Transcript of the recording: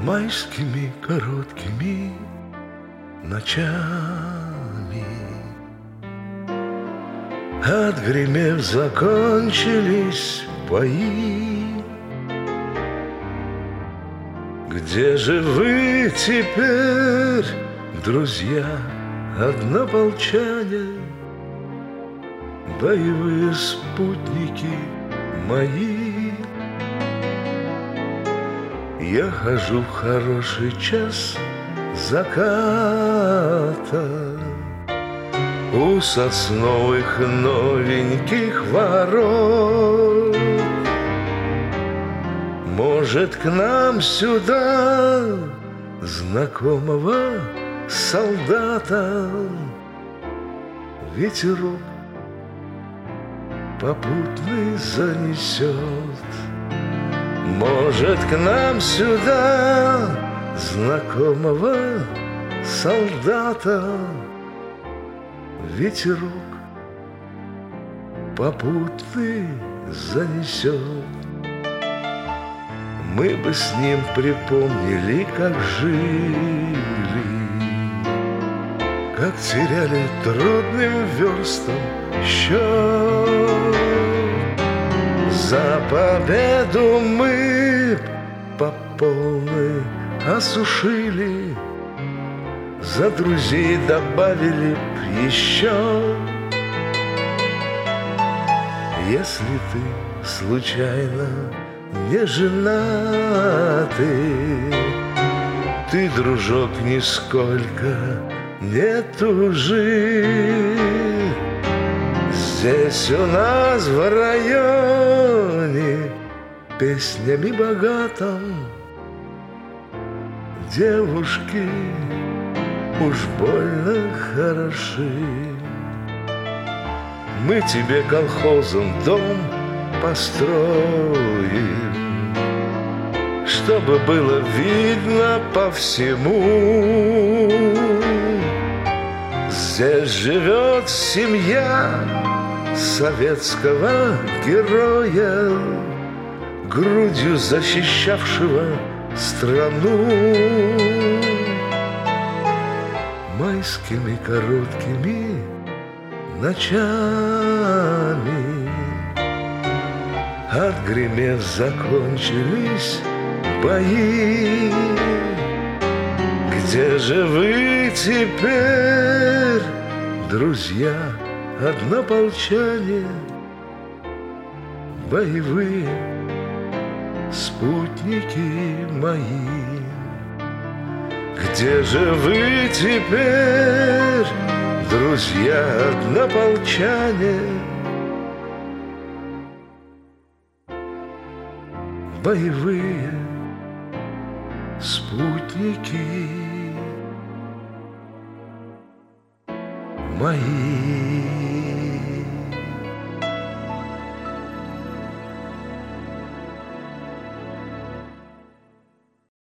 майскими короткими ночами. Отгремев, закончились бои. Где же вы теперь, друзья, однополчане, боевые спутники мои? Я хожу в хороший час заката у сосновых новеньких ворот. Может, к нам сюда знакомого солдата ветерок попутный занесет. Может, к нам сюда знакомого солдата ветерок попутный занесет. Мы бы с ним припомнили, как жили, как теряли трудным верстам счет. За победу мы по полной осушили, за друзей добавили б еще. Если ты случайно не женатый, ты, дружок, нисколько не тужи. Здесь у нас в районе песнями богатым девушки уж больно хороши. Мы тебе колхозом дом построим, чтобы было видно по всему. Здесь живет семья советского героя, грудью защищавшего страну. Майскими короткими ночами отгремев, закончились бои. Где же вы теперь, друзья, однополчане, боевые спутники мои? Где же вы теперь, друзья, однополчане, боевые спутники мои?